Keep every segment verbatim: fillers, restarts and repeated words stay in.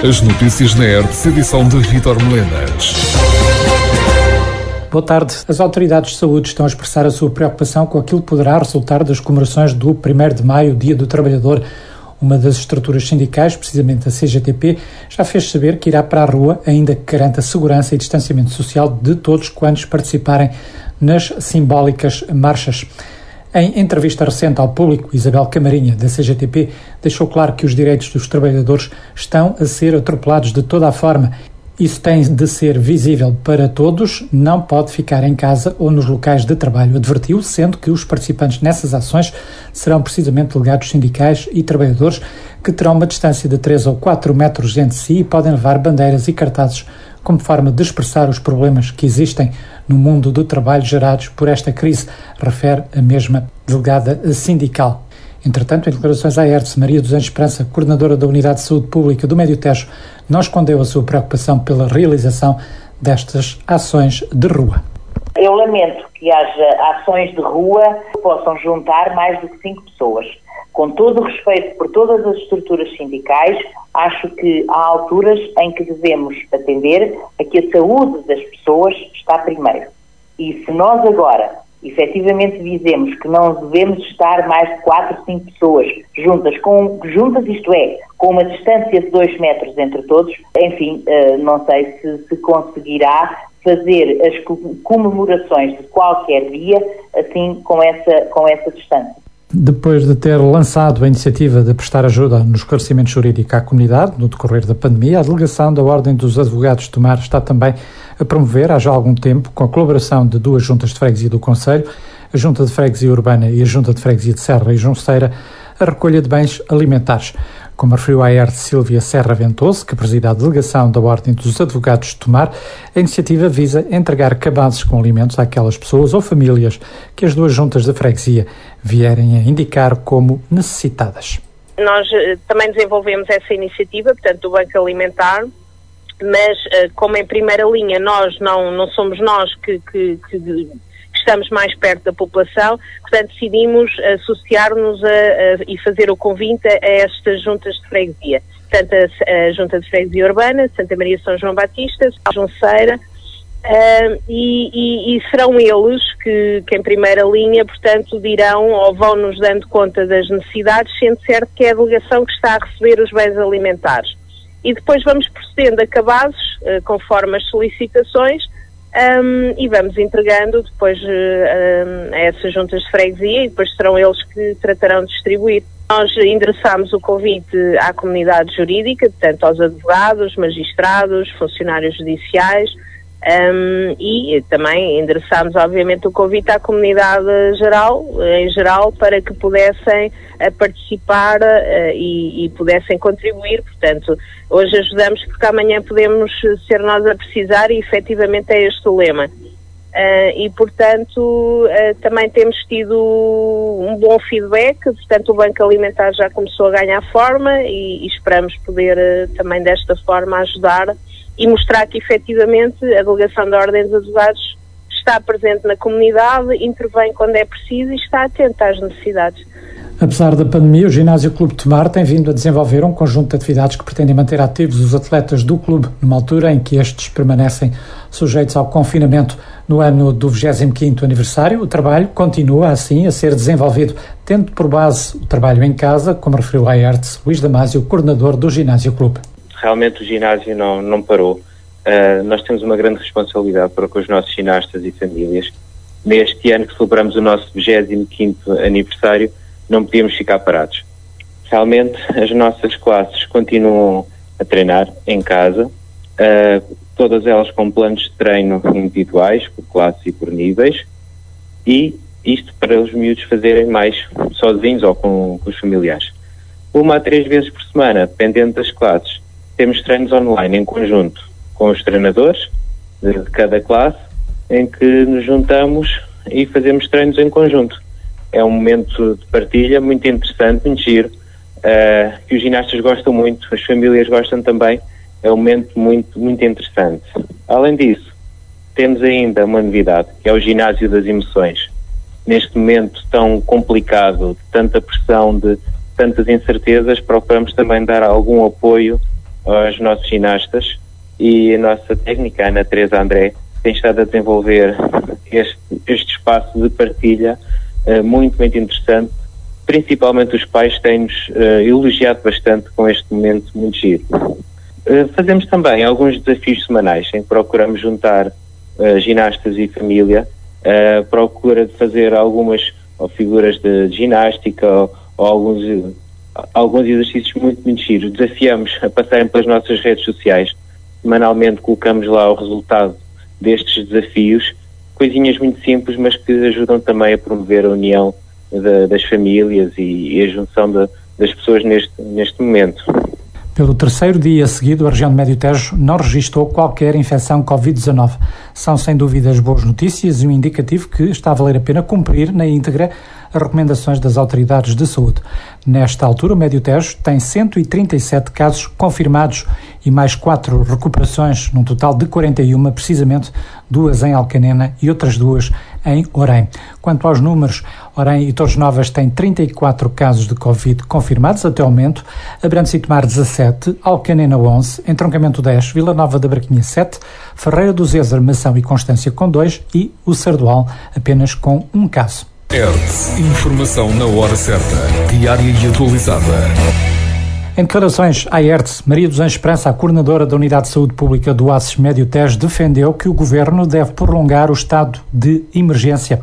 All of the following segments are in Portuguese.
As notícias na Ertz, edição de Vítor Melenas. Boa tarde. As autoridades de saúde estão a expressar a sua preocupação com aquilo que poderá resultar das comemorações do primeiro de maio, Dia do Trabalhador. Uma das estruturas sindicais, precisamente a C G T P, já fez saber que irá para a rua, ainda que garanta segurança e distanciamento social de todos quantos participarem nas simbólicas marchas. Em entrevista recente ao público, Isabel Camarinha, da C G T P, deixou claro que os direitos dos trabalhadores estão a ser atropelados de toda a forma. Isso tem de ser visível para todos, não pode ficar em casa ou nos locais de trabalho, advertiu, sendo que os participantes nessas ações serão precisamente delegados sindicais e trabalhadores que terão uma distância de três ou quatro metros entre si e podem levar bandeiras e cartazes como forma de expressar os problemas que existem no mundo do trabalho gerados por esta crise, refere a mesma delegada sindical. Entretanto, em declarações à Ertz, Maria dos Anjos Esperança, coordenadora da Unidade de Saúde Pública do Médio Tejo, não escondeu a sua preocupação pela realização destas ações de rua. Eu lamento que haja ações de rua que possam juntar mais do que cinco pessoas. Com todo o respeito por todas as estruturas sindicais, acho que há alturas em que devemos atender a que a saúde das pessoas está primeiro. E se nós agora efetivamente dizemos que não devemos estar mais de quatro, cinco pessoas juntas, com, juntas isto é, com uma distância de dois metros entre todos, enfim, não sei se, se conseguirá fazer as comemorações de qualquer dia assim com essa, com essa distância. Depois de ter lançado a iniciativa de prestar ajuda no esclarecimento jurídico à comunidade no decorrer da pandemia, a delegação da Ordem dos Advogados de Tomar está também a promover, há já algum tempo, com a colaboração de duas juntas de freguesia do Concelho, a Junta de Freguesia Urbana e a Junta de Freguesia de Serra e Junceira, a recolha de bens alimentares. Como referiu à Ertz Silvia Serra Ventoso, que presida a delegação da Ordem dos Advogados de Tomar, a iniciativa visa entregar cabazes com alimentos àquelas pessoas ou famílias que as duas juntas de freguesia vierem a indicar como necessitadas. Nós uh, também desenvolvemos essa iniciativa, portanto, do Banco Alimentar, mas uh, como em primeira linha nós não, não somos nós que, que, que estamos mais perto da população, portanto decidimos associar-nos a, a, e fazer o convite a, a estas juntas de freguesia. Portanto, a, a Junta de Freguesia Urbana, Santa Maria São João Batista, a Junceira, uh, e, e, e serão eles que, que em primeira linha, portanto, dirão ou vão nos dando conta das necessidades, sendo certo que é a delegação que está a receber os bens alimentares. E depois vamos procedendo a cabazes, uh, conforme as solicitações, Um, e vamos entregando depois uh, um, a essas juntas de freguesia e depois serão eles que tratarão de distribuir. Nós endereçamos o convite à comunidade jurídica, portanto aos advogados, magistrados, funcionários judiciais, um, e também endereçamos obviamente o convite à comunidade geral, em geral, para que pudessem uh, participar uh, e, e pudessem contribuir. Portanto, hoje ajudamos porque amanhã podemos ser nós a precisar e efetivamente é este o lema. Uh, e portanto uh, também temos tido um bom feedback, portanto o Banco Alimentar já começou a ganhar forma e, e esperamos poder uh, também desta forma ajudar e mostrar que efetivamente a delegação da Ordem dos Advogados está presente na comunidade, intervém quando é preciso e está atenta às necessidades. Apesar da pandemia, o Ginásio Clube Tomar tem vindo a desenvolver um conjunto de atividades que pretendem manter ativos os atletas do clube, numa altura em que estes permanecem sujeitos ao confinamento. No ano do vigésimo quinto aniversário, o trabalho continua assim a ser desenvolvido, tendo por base o trabalho em casa, como referiu à Ertz Luís Damásio, coordenador do Ginásio Clube. Realmente o ginásio não, não parou. Uh, nós temos uma grande responsabilidade para com os nossos ginastas e famílias. Neste ano que celebramos o nosso vigésimo quinto aniversário, não podíamos ficar parados. Realmente as nossas classes continuam a treinar em casa, uh, todas elas com planos de treino individuais, por classe e por níveis, e isto para os miúdos fazerem mais sozinhos ou com, com os familiares. Uma a três vezes por semana, dependendo das classes, temos treinos online em conjunto com os treinadores de cada classe, em que nos juntamos e fazemos treinos em conjunto. É um momento de partilha muito interessante, muito giro, uh, que os ginastas gostam muito, as famílias gostam também. É um momento muito, muito interessante. Além disso, temos ainda uma novidade, que é o ginásio das emoções. Neste momento tão complicado, de tanta pressão, de tantas incertezas, procuramos também dar algum apoio aos nossos ginastas, e a nossa técnica, a Ana Teresa André, tem estado a desenvolver este, este espaço de partilha uh, muito, muito interessante. Principalmente os pais têm-nos uh, elogiado bastante com este momento muito giro. Uh, fazemos também alguns desafios semanais em que procuramos juntar uh, ginastas e família, uh, procura de fazer algumas ou figuras de ginástica ou, ou alguns, uh, alguns exercícios muito, muito giros. Desafiamos a passarem pelas nossas redes sociais. Semanalmente colocamos lá o resultado destes desafios, coisinhas muito simples, mas que ajudam também a promover a união da, das famílias e, e a junção de, das pessoas neste, neste momento. Pelo terceiro dia seguido, a região de Médio Tejo não registrou qualquer infecção covid dezanove. São, sem dúvidas, boas notícias e um indicativo que está a valer a pena cumprir na íntegra as recomendações das autoridades de saúde. Nesta altura, o Médio Tejo tem cento e trinta e sete casos confirmados e mais quatro recuperações, num total de quarenta e uma, precisamente duas em Alcanena e outras duas em Orém. Quanto aos números, Orém e Torres Novas têm trinta e quatro casos de Covid confirmados até ao momento, Abrantes e Tomar dezassete, Alcanena onze, Entroncamento dez, Vila Nova da Braquinha sete, Ferreira do Zézer, Mação e Constância com dois e o Sardual apenas com um caso. Hertz, informação na hora certa, diária e atualizada. Em declarações à Hertz, Maria dos Anjos Esperança, a coordenadora da Unidade de Saúde Pública do ACES Médio Tejo, defendeu que o Governo deve prolongar o estado de emergência.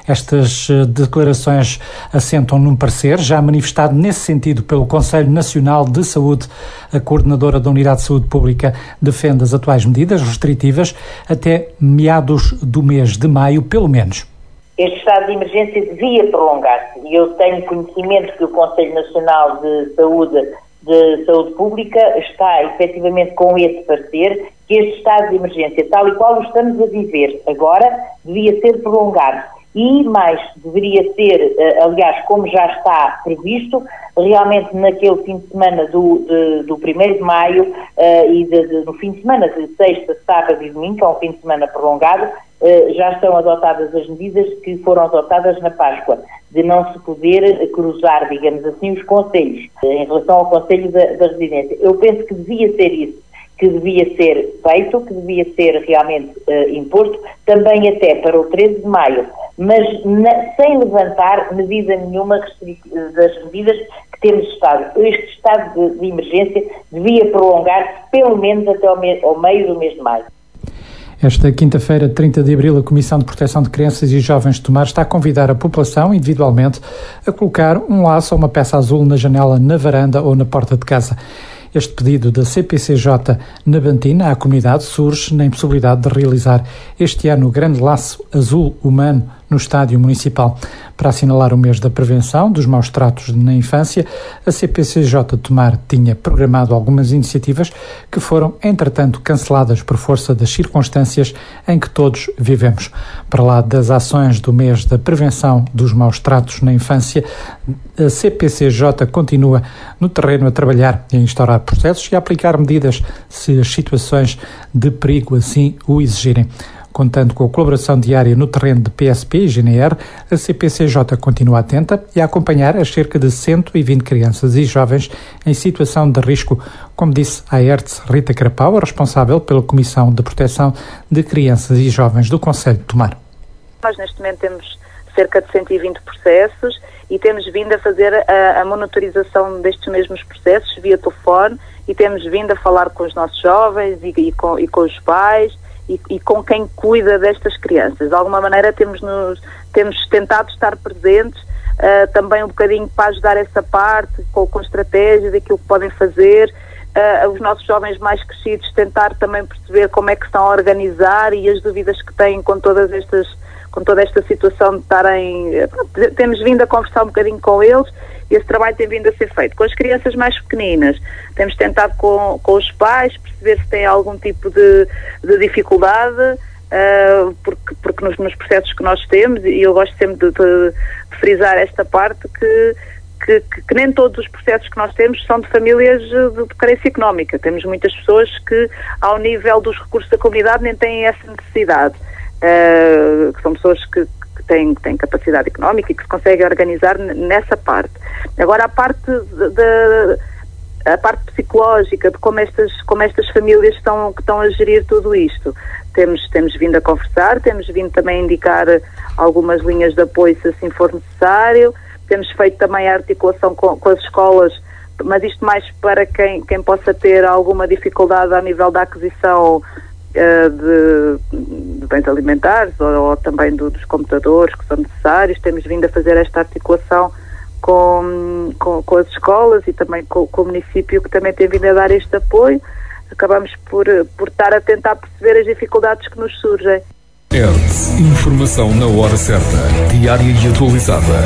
Estas declarações assentam num parecer já manifestado nesse sentido pelo Conselho Nacional de Saúde. A coordenadora da Unidade de Saúde Pública defende as atuais medidas restritivas até meados do mês de maio, pelo menos. Este estado de emergência devia prolongar-se e eu tenho conhecimento que o Conselho Nacional de Saúde, de Saúde Pública está efetivamente com esse parecer, que este estado de emergência, tal e qual o estamos a viver agora, devia ser prolongado. E mais, deveria ser, aliás, como já está previsto, realmente naquele fim de semana do, de, do primeiro de maio uh, e de, de, no fim de semana de sexta, sábado e domingo, que é um fim de semana prolongado, uh, já estão adotadas as medidas que foram adotadas na Páscoa, de não se poder cruzar, digamos assim, os concelhos, uh, em relação ao concelho da, da residência. Eu penso que devia ser isso, que devia ser feito, que devia ser realmente uh, imposto, também até para o treze de maio, mas na, sem levantar medida nenhuma das medidas que temos estado. Este estado de, de emergência devia prolongar-se pelo menos até ao, me, ao meio do mês de maio. Esta quinta-feira, trinta de abril, a Comissão de Proteção de Crianças e Jovens de Tomar está a convidar a população, individualmente, a colocar um laço ou uma peça azul na janela, na varanda ou na porta de casa. Este pedido da C P C J na Bantina à comunidade surge na impossibilidade de realizar este ano o grande laço azul humano no Estádio Municipal. Para assinalar o mês da prevenção dos maus tratos na infância, a C P C J de Tomar tinha programado algumas iniciativas que foram, entretanto, canceladas por força das circunstâncias em que todos vivemos. Para lá das ações do mês da prevenção dos maus tratos na infância, a C P C J continua no terreno a trabalhar e a instaurar processos e a aplicar medidas se as situações de perigo assim o exigirem. Contando com a colaboração diária no terreno de P S P e G N R, a C P C J continua atenta e a acompanhar as cerca de cento e vinte crianças e jovens em situação de risco, como disse a Hertz Rita Carapau, a responsável pela Comissão de Proteção de Crianças e Jovens do Conselho de Tomar. Nós neste momento temos cerca de cento e vinte processos e temos vindo a fazer a, a monitorização destes mesmos processos via telefone e temos vindo a falar com os nossos jovens e, e, com, e com os pais e, e com quem cuida destas crianças. De alguma maneira temos, nos, temos tentado estar presentes uh, também um bocadinho para ajudar essa parte, com, com estratégia daquilo que podem fazer. Uh, os nossos jovens mais crescidos tentar também perceber como é que estão a organizar e as dúvidas que têm com todas estas com toda esta situação de estarem... Temos vindo a conversar um bocadinho com eles e esse trabalho tem vindo a ser feito. Com as crianças mais pequeninas, temos tentado com, com os pais perceber se têm algum tipo de, de dificuldade, uh, porque, porque nos, nos processos que nós temos, e eu gosto sempre de, de, de frisar esta parte, que, que, que, que nem todos os processos que nós temos são de famílias de, de carência económica. Temos muitas pessoas que, ao nível dos recursos da comunidade, nem têm essa necessidade. Uh, que são pessoas que, que, têm, que têm capacidade económica e que se conseguem organizar n- nessa parte. Agora, a parte de, de, a parte psicológica de como estas, como estas famílias estão, que estão a gerir tudo isto. Temos, temos vindo a conversar, temos vindo também a indicar algumas linhas de apoio se assim for necessário, temos feito também a articulação com, com as escolas, mas isto mais para quem, quem possa ter alguma dificuldade a nível da aquisição uh, de, de bens alimentares ou, ou também do, dos computadores que são necessários. Temos vindo a fazer esta articulação Com, com, com as escolas e também com, com o município, que também tem vindo a dar este apoio. Acabamos por, por estar a tentar perceber as dificuldades que nos surgem. E R T, informação na hora certa, diária e atualizada.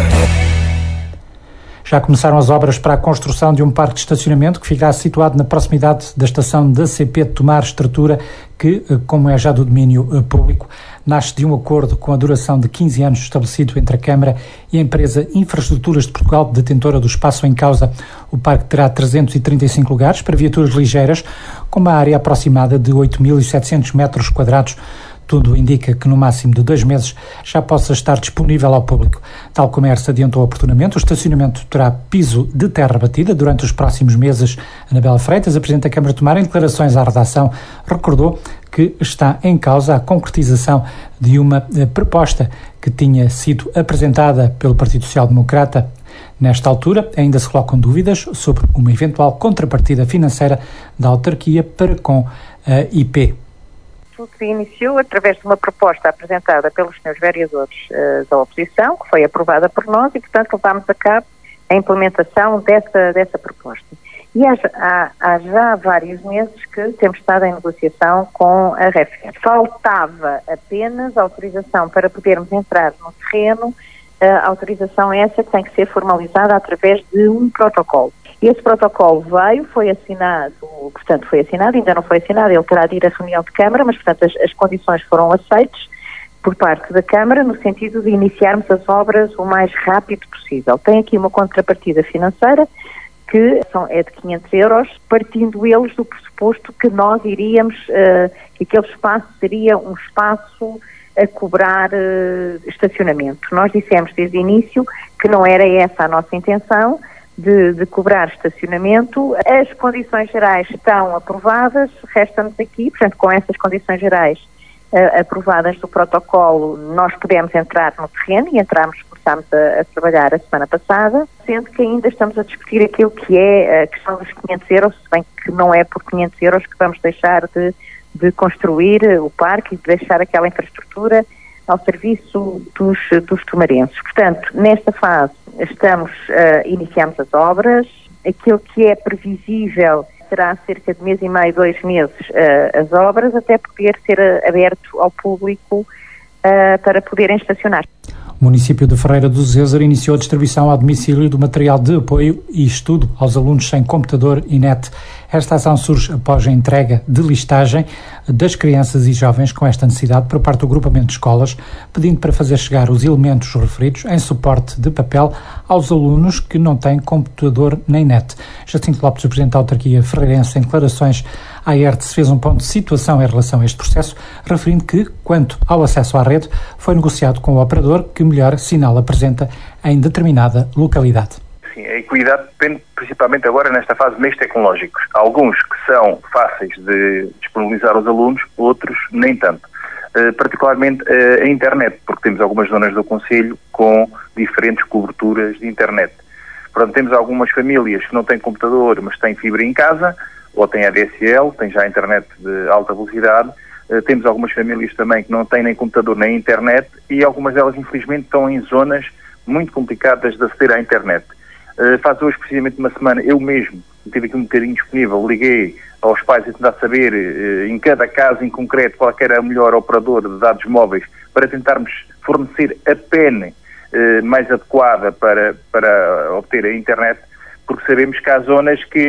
Já começaram as obras para a construção de um parque de estacionamento que ficará situado na proximidade da estação da C P de Tomar Estrutura, que, como é já do domínio público, nasce de um acordo com a duração de quinze anos estabelecido entre a Câmara e a empresa Infraestruturas de Portugal, detentora do espaço em causa. O parque terá trezentos e trinta e cinco lugares para viaturas ligeiras, com uma área aproximada de oito mil e setecentos metros quadrados. Tudo indica que no máximo de dois meses já possa estar disponível ao público. Tal como a E R S adiantou oportunamente, o estacionamento terá piso de terra batida durante os próximos meses. Anabela Freitas, a Presidente da Câmara de Tomar, em declarações à redação, recordou que está em causa a concretização de uma eh, proposta que tinha sido apresentada pelo Partido Social Democrata. Nesta altura, ainda se colocam dúvidas sobre uma eventual contrapartida financeira da autarquia para com a I P. Tudo se iniciou através de uma proposta apresentada pelos senhores vereadores uh, da oposição, que foi aprovada por nós e, portanto, levámos a cabo a implementação dessa, dessa proposta. E há, há, há já vários meses que temos estado em negociação com a REFER. Faltava apenas autorização para podermos entrar no terreno, a autorização essa que tem que ser formalizada através de um protocolo. Esse protocolo veio, foi assinado, portanto foi assinado, ainda não foi assinado, ele terá de ir à reunião de Câmara, mas portanto as, as condições foram aceitas por parte da Câmara no sentido de iniciarmos as obras o mais rápido possível. Tem aqui uma contrapartida financeira que são, é de quinhentos euros, partindo eles do pressuposto que nós iríamos, uh, que aquele espaço seria um espaço a cobrar uh, estacionamento. Nós dissemos desde o início que não era essa a nossa intenção, De, de cobrar estacionamento. As condições gerais estão aprovadas, resta-nos aqui, portanto, com essas condições gerais uh, aprovadas do protocolo, nós podemos entrar no terreno e entramos, começámos a, a trabalhar a semana passada, sendo que ainda estamos a discutir aquilo que é a questão dos quinhentos euros, se bem que não é por quinhentos euros que vamos deixar de, de construir o parque e de deixar aquela infraestrutura ao serviço dos, dos tomarenses. Portanto, nesta fase estamos, uh, iniciamos as obras, aquilo que é previsível será cerca de mês e meio, dois meses uh, as obras, até poder ser uh, aberto ao público uh, para poderem estacionar. O município de Ferreira do Zezer iniciou a distribuição ao domicílio do material de apoio e estudo aos alunos sem computador e net. Esta ação surge após a entrega de listagem das crianças e jovens com esta necessidade por parte do agrupamento de escolas, pedindo para fazer chegar os elementos referidos em suporte de papel aos alunos que não têm computador nem net. Jacinto Lopes, o Presidente da autarquia ferreirense, em declarações à E R T, fez um ponto de situação em relação a este processo, referindo que, quanto ao acesso à rede, foi negociado com o operador que melhor sinal apresenta em determinada localidade. Sim, a equidade depende principalmente agora nesta fase de meios tecnológicos. Há alguns que são fáceis de disponibilizar aos alunos, outros nem tanto. Uh, particularmente uh, a internet, porque temos algumas zonas do concelho com diferentes coberturas de internet. Portanto, temos algumas famílias que não têm computador, mas têm fibra em casa, ou têm A D S L, têm já internet de alta velocidade. Uh, temos algumas famílias também que não têm nem computador nem internet, e algumas delas, infelizmente, estão em zonas muito complicadas de aceder à internet. Uh, faz hoje, precisamente uma semana, eu mesmo tive aqui um bocadinho disponível, liguei aos pais a tentar saber, uh, em cada caso em concreto, qual era o melhor operador de dados móveis para tentarmos fornecer a P E N uh, mais adequada para, para obter a internet, porque sabemos que há zonas que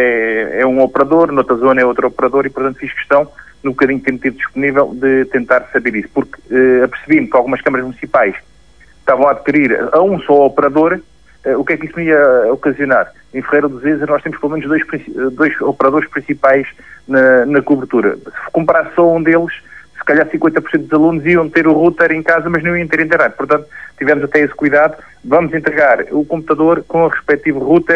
é, é um operador, noutra zona é outro operador, e portanto fiz questão, no bocadinho que tenho tido disponível, de tentar saber isso, porque uh, apercebi-me que algumas câmaras municipais estavam a adquirir a um só operador. Uh, o que é que isso me ia ocasionar? Em Ferreira do Zezer nós temos pelo menos dois, dois operadores principais na, na cobertura. Se comprar só um deles, se calhar cinquenta por cento dos alunos iam ter o router em casa, mas não iam ter internet. Portanto, tivemos até esse cuidado. Vamos entregar o computador com o respectivo router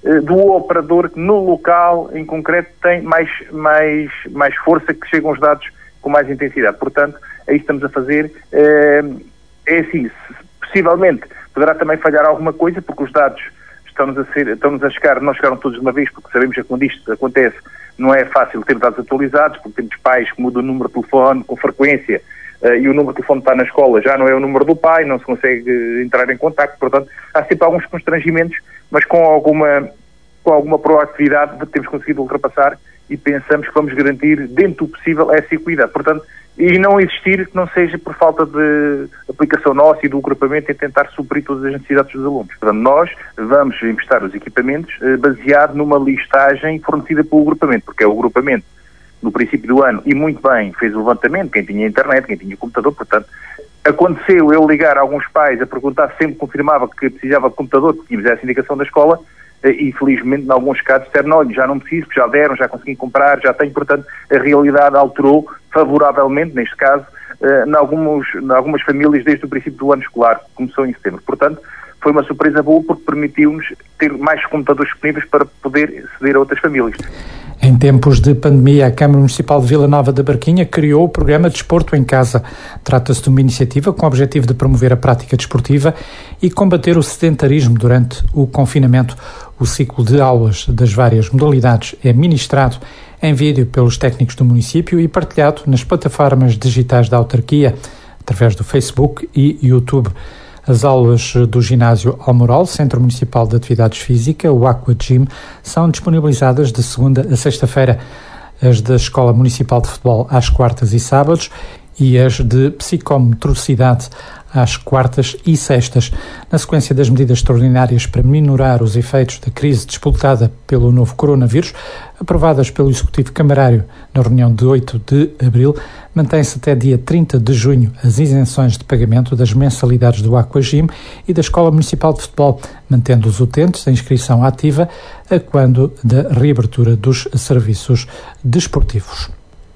do operador que no local em concreto tem mais, mais, mais força, que chegam os dados com mais intensidade. Portanto, aí estamos a fazer, é, é assim, possivelmente poderá também falhar alguma coisa, porque os dados estão-nos a, ser, estão-nos a chegar, não chegaram todos de uma vez, porque sabemos que quando isto acontece não é fácil ter dados atualizados, porque temos pais que mudam o número de telefone com frequência, uh, e o número de telefone está na escola, já não é o número do pai, não se consegue entrar em contacto, portanto, há sempre alguns constrangimentos, mas com alguma, com alguma proatividade temos conseguido ultrapassar e pensamos que vamos garantir, dentro do possível, essa equidade. Portanto, e não existir que não seja por falta de aplicação nossa e do agrupamento em tentar suprir todas as necessidades dos alunos. Portanto, nós vamos emprestar os equipamentos eh, baseado numa listagem fornecida pelo agrupamento, porque é o agrupamento, no princípio do ano, e muito bem, fez o levantamento, quem tinha internet, quem tinha computador, portanto, aconteceu eu ligar a alguns pais a perguntar, sempre confirmava que precisava de computador, porque tínhamos essa indicação da escola, e felizmente, em alguns casos, disseram, não, já não preciso, já deram, já consegui comprar, já tenho, portanto, a realidade alterou favoravelmente, neste caso, uh, em, alguns, em algumas famílias desde o princípio do ano escolar, que começou em setembro. Portanto, foi uma surpresa boa porque permitiu-nos ter mais computadores disponíveis para poder ceder a outras famílias. Em tempos de pandemia, a Câmara Municipal de Vila Nova da Barquinha criou o programa Desporto em Casa. Trata-se de uma iniciativa com o objetivo de promover a prática desportiva e combater o sedentarismo durante o confinamento. O ciclo de aulas das várias modalidades é ministrado em vídeo pelos técnicos do município e partilhado nas plataformas digitais da autarquia, através do Facebook e YouTube. As aulas do ginásio Almoral, Centro Municipal de Atividades Físicas, o Aqua Gym, são disponibilizadas de segunda a sexta-feira. As da Escola Municipal de Futebol às quartas e sábados e as de psicomotricidade às quartas e sextas. Na sequência das medidas extraordinárias para minorar os efeitos da crise disputada pelo novo coronavírus, aprovadas pelo Executivo Camarário na reunião de oito de abril, mantém-se até dia trinta de junho as isenções de pagamento das mensalidades do Aquagym e da Escola Municipal de Futebol, mantendo os utentes a inscrição ativa a quando da reabertura dos serviços desportivos.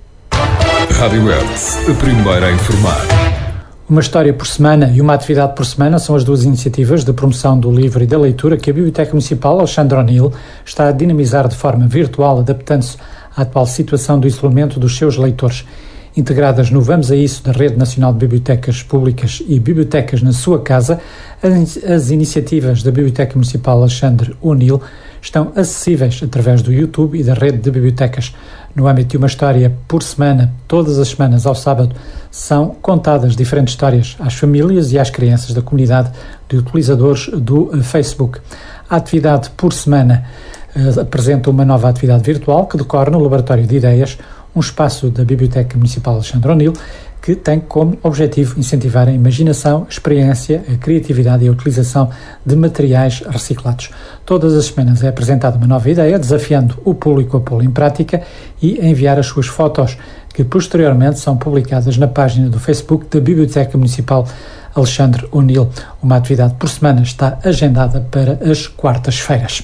Rádio Hertz, a primeira a informar. Uma história por semana e uma atividade por semana são as duas iniciativas de promoção do livro e da leitura que a Biblioteca Municipal Alexandre O'Neill está a dinamizar de forma virtual, adaptando-se à atual situação do isolamento dos seus leitores. Integradas no Vamos a Isso da Rede Nacional de Bibliotecas Públicas e Bibliotecas na Sua Casa, as iniciativas da Biblioteca Municipal Alexandre O'Neill estão acessíveis através do YouTube e da rede de bibliotecas. No âmbito de uma história por semana, todas as semanas ao sábado, são contadas diferentes histórias às famílias e às crianças da comunidade de utilizadores do Facebook. A atividade por semana uh, apresenta uma nova atividade virtual que decorre no Laboratório de Ideias, um espaço da Biblioteca Municipal Alexandre O'Neill, que tem como objetivo incentivar a imaginação, a experiência, a criatividade e a utilização de materiais reciclados. Todas as semanas é apresentada uma nova ideia, desafiando o público a pô-la em prática e a enviar as suas fotos, que posteriormente são publicadas na página do Facebook da Biblioteca Municipal Alexandre O'Neill. Uma atividade por semana está agendada para as quartas-feiras.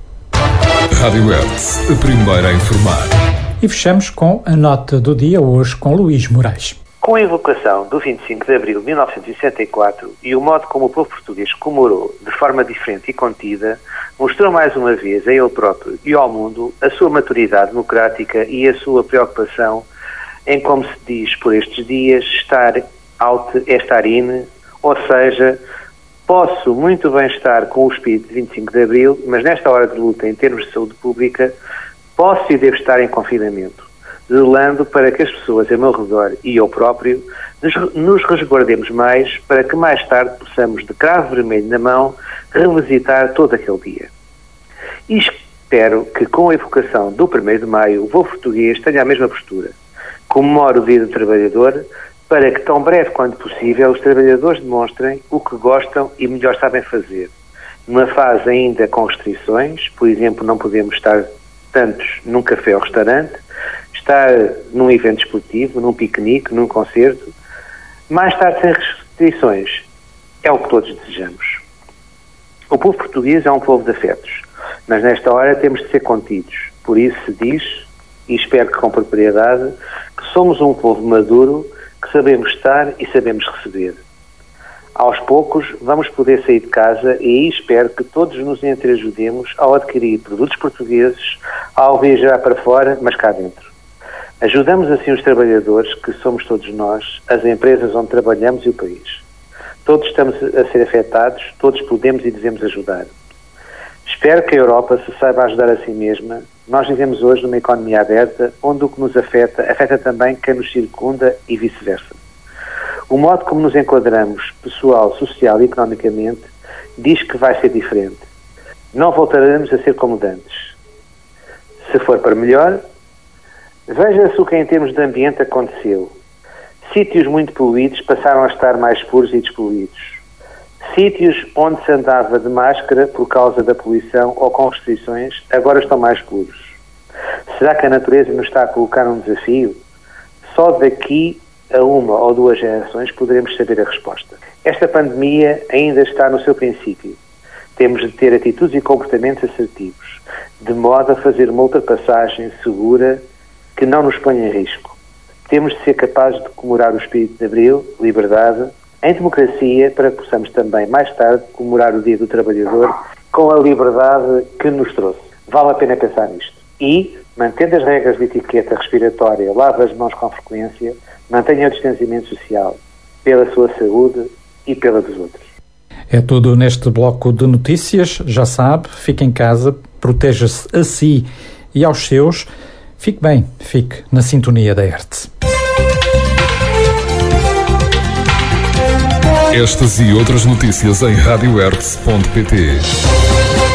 Rádio Hertz, a primeira a informar. E fechamos com a nota do dia, hoje com Luís Moraes. Com a evocação do vinte e cinco de abril de mil novecentos e sessenta e quatro e o modo como o povo português comemorou de forma diferente e contida, mostrou mais uma vez a ele próprio e ao mundo a sua maturidade democrática e a sua preocupação em, como se diz por estes dias, estar out é estar in, ou seja, posso muito bem estar com o espírito de vinte e cinco de abril, mas nesta hora de luta em termos de saúde pública, posso e devo estar em confinamento, zelando para que as pessoas ao meu redor e eu próprio nos, nos resguardemos mais para que mais tarde possamos, de cravo vermelho na mão, revisitar todo aquele dia. E espero que com a evocação do primeiro de maio o povo português tenha a mesma postura. Comemoro o Dia do Trabalhador para que, tão breve quanto possível, os trabalhadores demonstrem o que gostam e melhor sabem fazer. Numa fase ainda com restrições, por exemplo, não podemos estar tantos num café ou restaurante, estar num evento esportivo, num piquenique, num concerto, mais tarde sem restrições. É o que todos desejamos. O povo português é um povo de afetos, mas nesta hora temos de ser contidos. Por isso se diz, e espero que com propriedade, que somos um povo maduro, que sabemos estar e sabemos receber. Aos poucos vamos poder sair de casa e aí espero que todos nos entreajudemos ao adquirir produtos portugueses, ao viajar para fora, mas cá dentro. Ajudamos assim os trabalhadores, que somos todos nós, as empresas onde trabalhamos e o país. Todos estamos a ser afetados, todos podemos e devemos ajudar. Espero que a Europa se saiba ajudar a si mesma. Nós vivemos hoje numa economia aberta, onde o que nos afeta, afeta também quem nos circunda e vice-versa. O modo como nos enquadramos, pessoal, social e economicamente, diz que vai ser diferente. Não voltaremos a ser como antes. Se for para melhor, veja-se o que em termos de ambiente aconteceu. Sítios muito poluídos passaram a estar mais puros e despoluídos. Sítios onde se andava de máscara por causa da poluição ou com restrições, agora estão mais puros. Será que a natureza nos está a colocar um desafio? Só daqui a uma ou duas gerações poderemos saber a resposta. Esta pandemia ainda está no seu princípio. Temos de ter atitudes e comportamentos assertivos, de modo a fazer uma ultrapassagem segura que não nos ponha em risco. Temos de ser capazes de comemorar o espírito de Abril, liberdade, em democracia, para que possamos também, mais tarde, comemorar o Dia do Trabalhador com a liberdade que nos trouxe. Vale a pena pensar nisto. E, mantendo as regras de etiqueta respiratória, lave as mãos com frequência, mantenha o distanciamento social, pela sua saúde e pela dos outros. É tudo neste bloco de notícias. Já sabe, fique em casa, proteja-se a si e aos seus. Fique bem, fique na sintonia da Hertz. Estas e outras notícias em rádio hertz ponto pt.